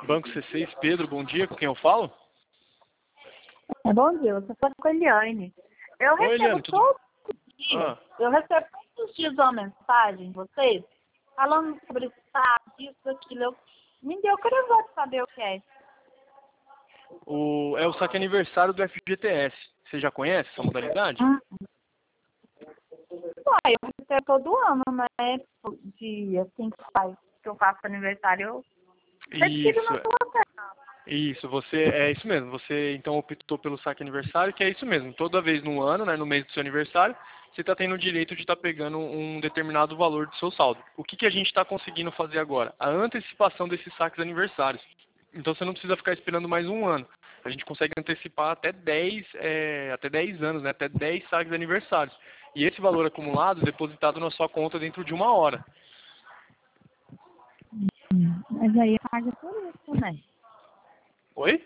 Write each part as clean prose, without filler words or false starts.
Banco C6, Pedro, bom dia, com quem eu falo? Bom dia, você fala com a Eliane. Eu Oi, recebo Eliane, tudo... todos os dias, eu recebo todos os dias uma mensagem de vocês, falando sobre saco, isso, aquilo. Me deu curiosidade de saber o que é. É o saque aniversário do FGTS. Você já conhece essa modalidade? Uai, eu recebo todo ano, né? De assim que eu faço aniversário, eu retiro na sua terra. Isso, é isso mesmo. Você então optou pelo saque aniversário, que é isso mesmo. Toda vez no ano, né, no mês do seu aniversário, você está tendo o direito de estar pegando um determinado valor do seu saldo. O que a gente está conseguindo fazer agora? A antecipação desses saques aniversários. Então você não precisa ficar esperando mais um ano. A gente consegue antecipar até 10 anos, né, até 10 saques aniversários. E esse valor acumulado é depositado na sua conta dentro de uma hora. Mas aí paga por isso, né? Oi?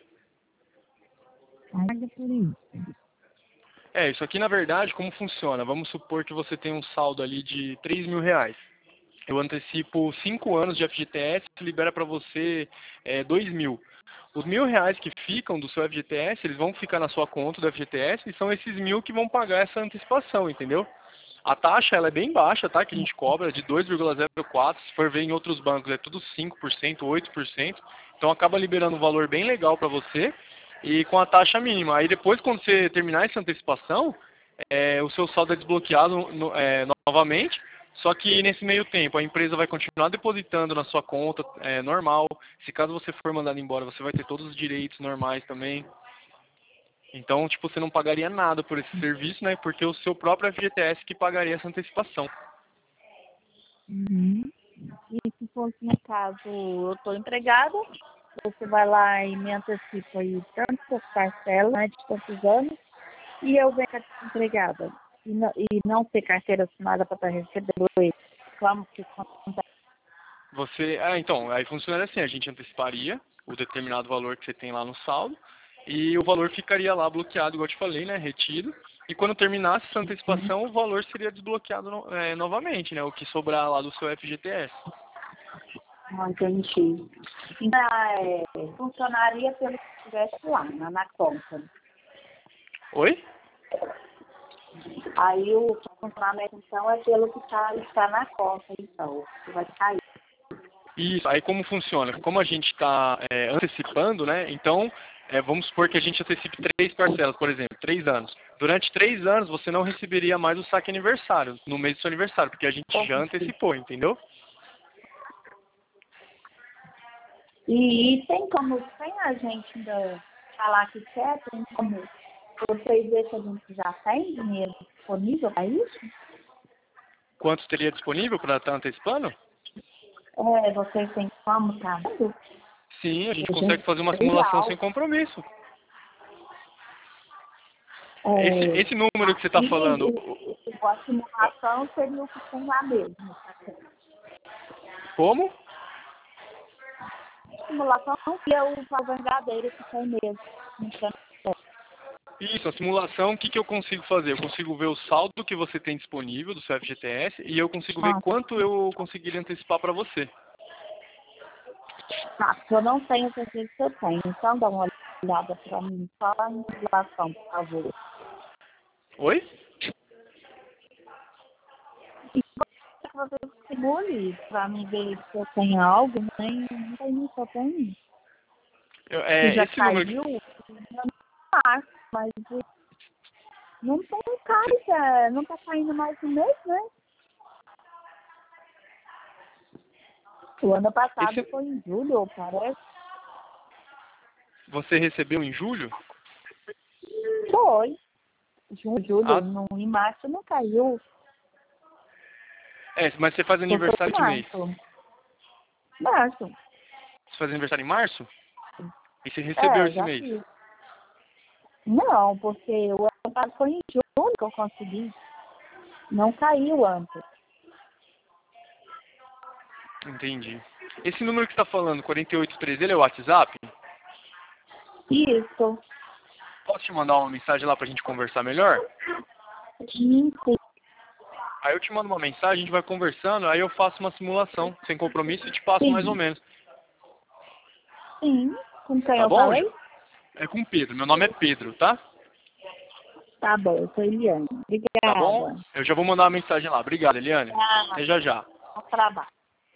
Paga por isso. Isso aqui na verdade como funciona? Vamos supor que você tem um saldo ali de R$ 3.000. Eu antecipo 5 anos de FGTS, libera para você 2.000. Os R$ 1.000 que ficam do seu FGTS, eles vão ficar na sua conta do FGTS e são esses 1.000 que vão pagar essa antecipação, entendeu? A taxa ela é bem baixa, tá? Que a gente cobra de 2,04. Se for ver em outros bancos é tudo 5%, 8%. Então acaba liberando um valor bem legal para você e com a taxa mínima. Aí depois quando você terminar essa antecipação, o seu saldo é desbloqueado novamente. Só que nesse meio tempo a empresa vai continuar depositando na sua conta normal. Se caso você for mandado embora, você vai ter todos os direitos normais também. Então, tipo, você não pagaria nada por esse serviço, né? Porque o seu próprio FGTS que pagaria essa antecipação. Uhum. E se fosse no caso, eu estou empregada, você vai lá e me antecipa aí tantas parcelas, né, de tantos anos, e eu venho empregada. E não ter carteira assinada para estar recebendo ele. Como que acontece? Então, aí funciona assim, a gente anteciparia o determinado valor que você tem lá no saldo, e o valor ficaria lá bloqueado, igual eu te falei, né? Retido. E quando terminasse essa antecipação, o valor seria desbloqueado novamente, né? O que sobrar lá do seu FGTS. Não entendi. Então, funcionaria pelo que estivesse lá, na conta. Oi? Aí o funcionamento, então, é pelo que está na conta, então, que vai cair. Isso, aí como funciona? Como a gente está antecipando, né? Então, vamos supor que a gente antecipe 3 parcelas, por exemplo, 3 anos. Durante 3 anos você não receberia mais o saque aniversário, no mês do seu aniversário, porque a gente já antecipou, entendeu? E tem como, sem a gente ainda falar que quer, tem como vocês verem se a gente já tem dinheiro disponível para isso? Quanto teria disponível para estar antecipando? Vocês têm como, tá vendo? Sim, a gente consegue fazer uma simulação sem compromisso. Esse número que você está falando... A simulação seria o que tem lá mesmo. Como? A simulação que é o verdadeiro que tem mesmo. Isso, a simulação, o que eu consigo fazer? Eu consigo ver o saldo que você tem disponível do seu FGTS e eu consigo ver quanto eu conseguiria antecipar para você. Eu não tenho certeza que eu tenho. Então dá uma olhada para mim, só a simulação, por favor. Oi? E que você simule para mim ver se eu tenho algo, nem não tem, só tem. Já Esse caiu, número... mas não tem caixa, não está caindo mais um mês, né? O ano passado foi em julho, parece. Você recebeu em julho? Foi. Julho, em março não caiu. Mas você faz aniversário de mês? Março. Você faz aniversário em março? E você recebeu esse mês? Fiz. Não, porque o ano passado foi em julho que eu consegui. Não caiu antes. Entendi. Esse número que você está falando, 4813, ele é o WhatsApp? Isso. Posso te mandar uma mensagem lá pra gente conversar melhor? Sim. Aí eu te mando uma mensagem, a gente vai conversando, aí eu faço uma simulação, sem compromisso, e te passo mais ou menos. Sim, com quem Tá eu bom? falei? É com Pedro. Meu nome é Pedro, tá? Tá bom, eu sou Eliane. Tá bom? Obrigada. Eu já vou mandar uma mensagem lá. Obrigado, Eliane. Ah, Até já já. bom trabalho.